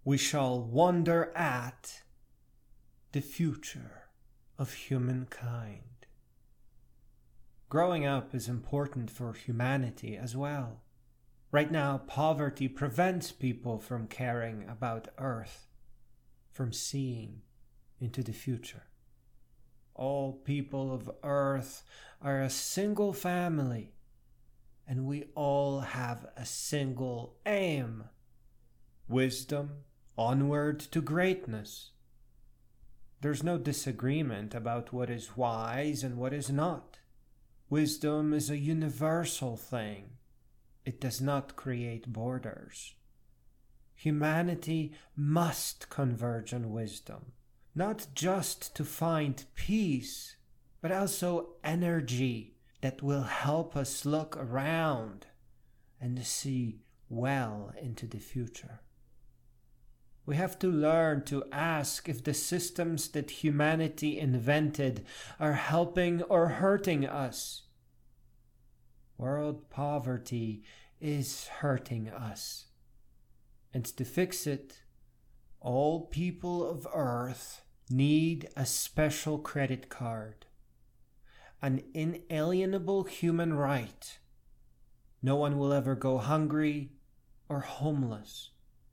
we shall wonder at the future of humankind. Growing up is important for humanity as well. Right now, poverty prevents people from caring about Earth, from seeing into the future. All people of Earth are a single family, and we all have a single aim: wisdom, onward to greatness. There's no disagreement about what is wise and what is not. Wisdom is a universal thing. It does not create borders. Humanity must converge on wisdom, not just to find peace, but also energy that will help us look around and see well into the future. We have to learn to ask if the systems that humanity invented are helping or hurting us. World poverty is hurting us. And to fix it, all people of Earth need a special credit card, an inalienable human right. No one will ever go hungry or homeless.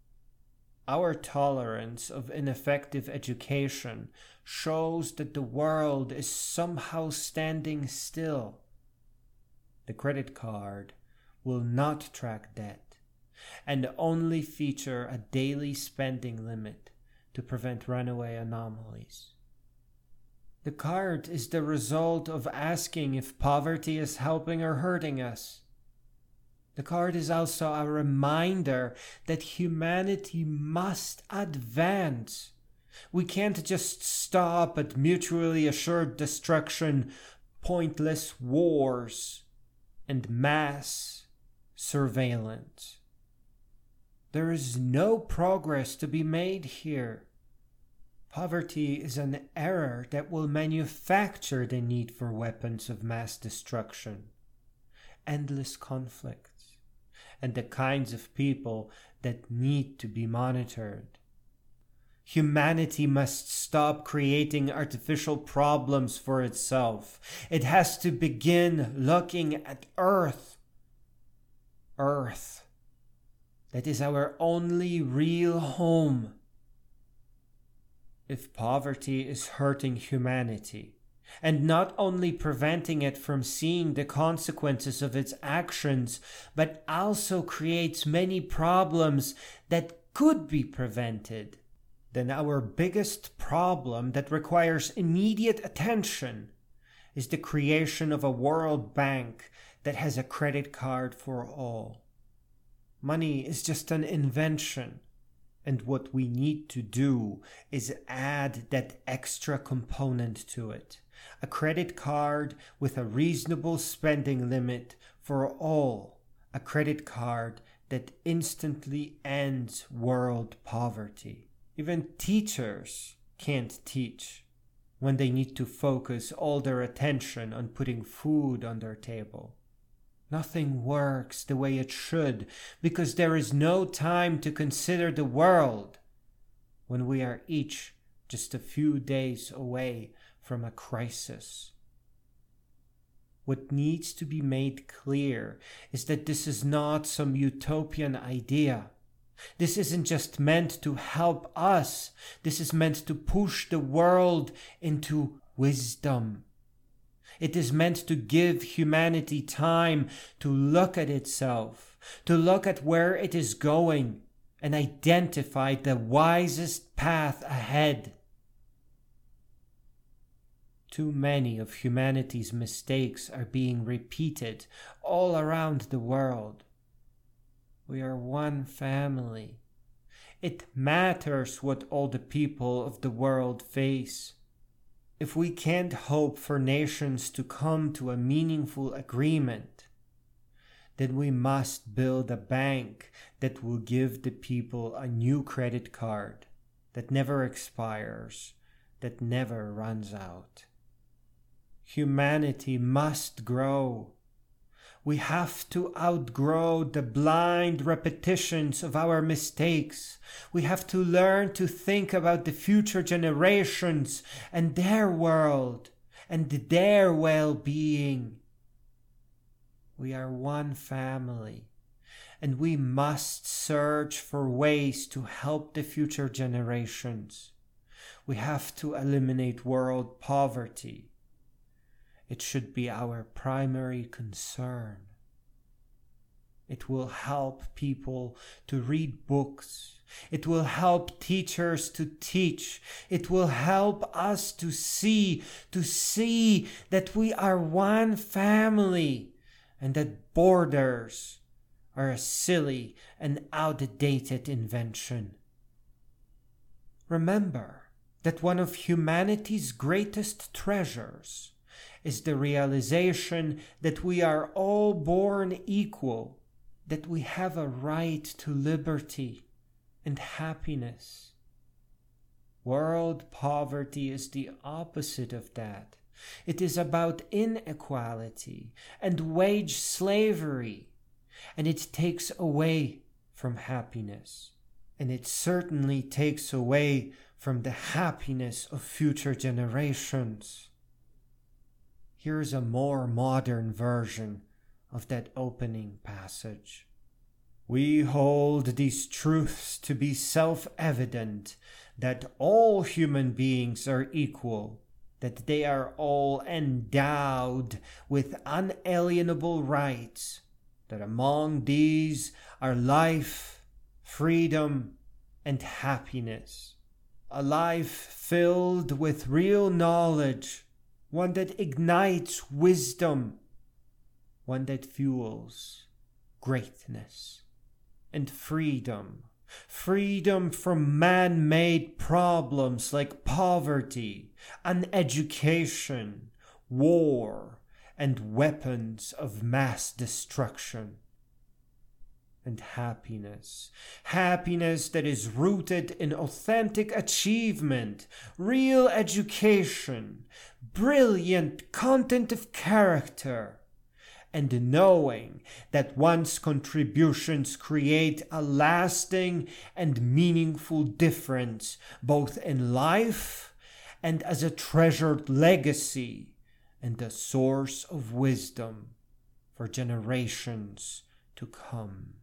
Our tolerance of ineffective education shows that the world is somehow standing still. The credit card will not track debt and only feature a daily spending limit to prevent runaway anomalies. The card is the result of asking if poverty is helping or hurting us. The card is also a reminder that humanity must advance. We can't just stop at mutually assured destruction, pointless wars, and mass surveillance. There is no progress to be made here. Poverty is an error that will manufacture the need for weapons of mass destruction, endless conflicts, and the kinds of people that need to be monitored. Humanity must stop creating artificial problems for itself. It has to begin looking at Earth. Earth. That is our only real home. If poverty is hurting humanity, and not only preventing it from seeing the consequences of its actions, but also creates many problems that could be prevented, then our biggest problem that requires immediate attention is the creation of a World Bank that has a credit card for all. Money is just an invention, and what we need to do is add that extra component to it. A credit card with a reasonable spending limit for all. A credit card that instantly ends world poverty. Even teachers can't teach when they need to focus all their attention on putting food on their table. Nothing works the way it should because there is no time to consider the world when we are each just a few days away from a crisis. What needs to be made clear is that this is not some utopian idea. This isn't just meant to help us. This is meant to push the world into wisdom. It is meant to give humanity time to look at itself, to look at where it is going, and identify the wisest path ahead. Too many of humanity's mistakes are being repeated all around the world. We are one family. It matters what all the people of the world face. If we can't hope for nations to come to a meaningful agreement, then we must build a bank that will give the people a new credit card that never expires, that never runs out. Humanity must grow. We have to outgrow the blind repetitions of our mistakes. We have to learn to think about the future generations and their world and their well-being. We are one family, and we must search for ways to help the future generations. We have to eliminate world poverty. It should be our primary concern. It will help people to read books. It will help teachers to teach. It will help us to see that we are one family and that borders are a silly and outdated invention. Remember that one of humanity's greatest treasures is the realization that we are all born equal, that we have a right to liberty and happiness. World poverty is the opposite of that. It is about inequality and wage slavery, and it takes away from happiness, and it certainly takes away from the happiness of future generations. Here's a more modern version of that opening passage. We hold these truths to be self-evident, that all human beings are equal, that they are all endowed with unalienable rights, that among these are life, freedom, and happiness. A life filled with real knowledge, one that ignites wisdom, one that fuels greatness, and freedom. Freedom from man-made problems like poverty, uneducation, war, and weapons of mass destruction. And happiness. Happiness that is rooted in authentic achievement, real education, brilliant content of character, and knowing that one's contributions create a lasting and meaningful difference both in life and as a treasured legacy and a source of wisdom for generations to come.